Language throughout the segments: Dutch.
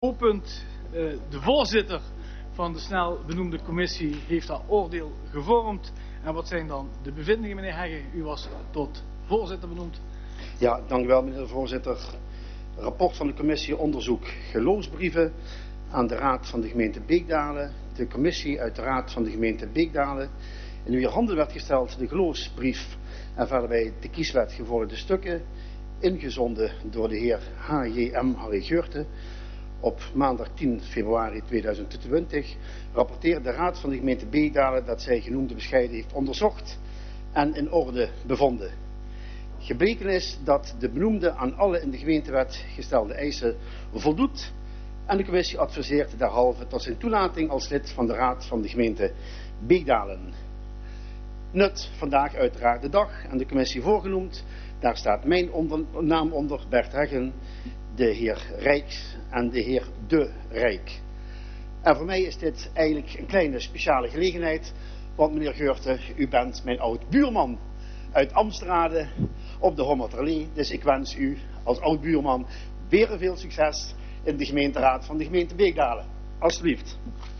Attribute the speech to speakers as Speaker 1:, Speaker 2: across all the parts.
Speaker 1: Opend, de voorzitter van de snel benoemde commissie heeft dat oordeel gevormd. En wat zijn dan de bevindingen, meneer Hegge? U was tot voorzitter benoemd.
Speaker 2: Ja, dank u wel, meneer de voorzitter. Rapport van de commissie onderzoek geloofsbrieven aan de Raad van de gemeente Beekdalen. De commissie uit de Raad van de gemeente Beekdalen in uw handen werd gesteld de geloofsbrief en verder bij de kieswet gevorderde stukken, ingezonden door de heer H.J.M. Harry Geurte. Op maandag 10 februari 2020 rapporteerde de Raad van de gemeente Beekdalen dat zij genoemde bescheiden heeft onderzocht en in orde bevonden. Gebleken is dat de benoemde aan alle in de gemeentewet gestelde eisen voldoet en de commissie adviseert derhalve tot zijn toelating als lid van de Raad van de gemeente Beekdalen. Nut vandaag uiteraard de dag en de commissie voorgenoemd. Daar staat mijn naam onder, Bert Heggen, de heer Rijks en de heer De Rijk. En voor mij is dit eigenlijk een kleine speciale gelegenheid, want meneer Geurte, u bent mijn oud-buurman uit Amstrade op de Hommerterlee. Dus ik wens u als oud-buurman weer veel succes in de gemeenteraad van de gemeente Beekdalen. Alsjeblieft.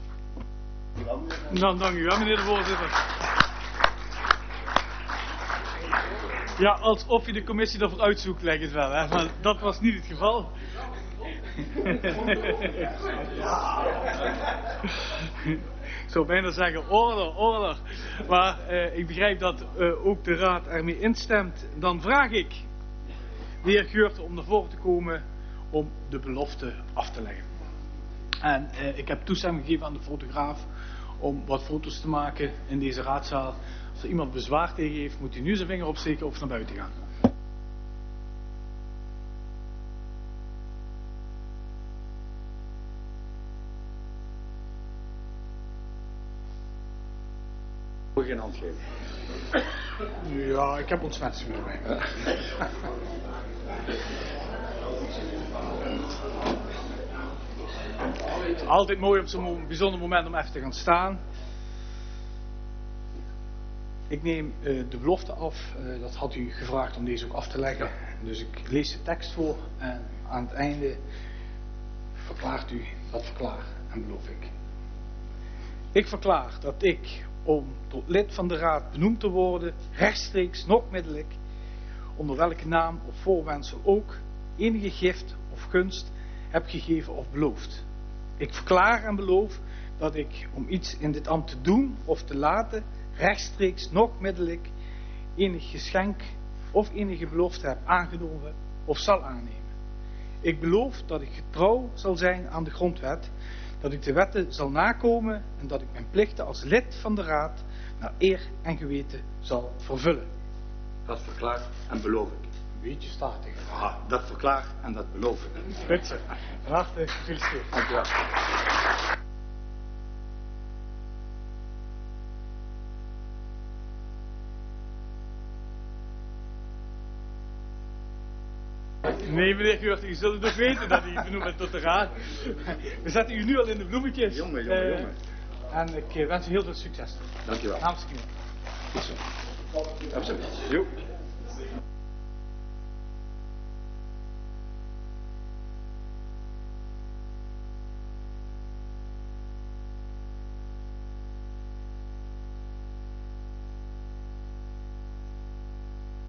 Speaker 1: Dan dank u wel, meneer de voorzitter. Ja, alsof je de commissie ervoor uitzoekt, lijkt het wel, hè? Maar dat was niet het geval. Ik zou bijna zeggen order. Maar ik begrijp dat ook de raad ermee instemt. Dan vraag ik de heer Geurte om naar voren te komen om de belofte af te leggen. En ik heb toestemming gegeven aan de fotograaf om wat foto's te maken in deze raadzaal. Als er iemand bezwaar tegen heeft, moet hij nu zijn vinger opsteken of naar buiten gaan.
Speaker 3: Geen hand geven.
Speaker 1: Ja, ik heb ontsmetting erbij. Het is altijd mooi op zo'n bijzonder moment om even te gaan staan. Ik neem de belofte af. Dat had u gevraagd om deze ook af te leggen. Ja. Dus ik lees de tekst voor en aan het einde verklaart u dat verklaar en beloof ik. Ik verklaar dat ik, om tot lid van de raad benoemd te worden, rechtstreeks nog middelijk, onder welke naam of voorwendsel ook, enige gift of gunst heb gegeven of beloofd. Ik verklaar en beloof dat ik, om iets in dit ambt te doen of te laten, rechtstreeks nog middelijk enig geschenk of enige belofte heb aangenomen of zal aannemen. Ik beloof dat ik getrouw zal zijn aan de grondwet, dat ik de wetten zal nakomen en dat ik mijn plichten als lid van de raad naar eer en geweten zal vervullen.
Speaker 3: Dat verklaar en beloof ik.
Speaker 1: Een beetje statig.
Speaker 3: Ah, dat verklaar en dat beloof ik.
Speaker 1: Goed zo. Van harte gefeliciteerd.
Speaker 3: Dank u wel.
Speaker 1: Nee, meneer Geurte, u zult het ook weten dat u benoemd bent tot de raad. We zetten u nu al in de bloemetjes.
Speaker 3: Jongen.
Speaker 1: En ik wens u heel veel succes.
Speaker 3: Dank u wel.
Speaker 1: Namens de gemeente.
Speaker 3: Goed zo. Absoluut. Jo.